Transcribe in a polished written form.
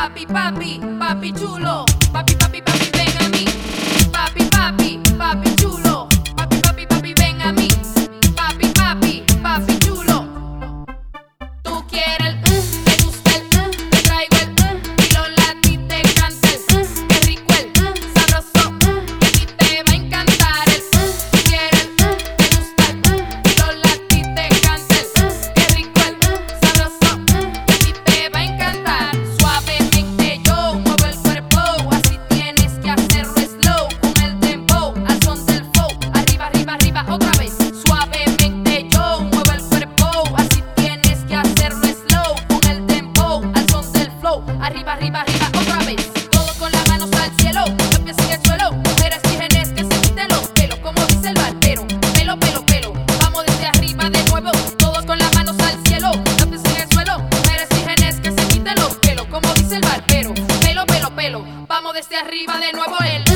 Papi, papi, papi chulo. Papi, papi, papi, ven a mí. Papi, papi, papi chulo. Papi, papi, papi, ven a mí. Papi, papi, papi chulo. Tú quieres el te gusta el te traigo el y Lola a ti te encanta el qué rico el sabroso que a ti te va a encantar el tú quieres el te gusta el y Lola a ti te encanta el qué rico el sabroso que a ti te va a encantar. Suavemente yo muevo el cuerpo, así tienes que hacerlo slow con el tempo al son del flow. Arriba, arriba, arriba, otra vez. Suavemente yo muevo el cuerpo, así tienes que hacerlo slow con el tempo al son del flow. Arriba, arriba, arriba, otra vez. Todos con las manos al cielo, los pies en el suelo. Mujeres vírgenes que se quiten los pelos, como dice el barbero. Pelo, pelo, pelo. Vamos desde arriba de nuevo. Todos con las manos al cielo, los pies en el suelo. Mujeres vírgenes que se quiten los pelos, como dice el barbero. Pelo, pelo, pelo. Vamos desde arriba de nuevo. El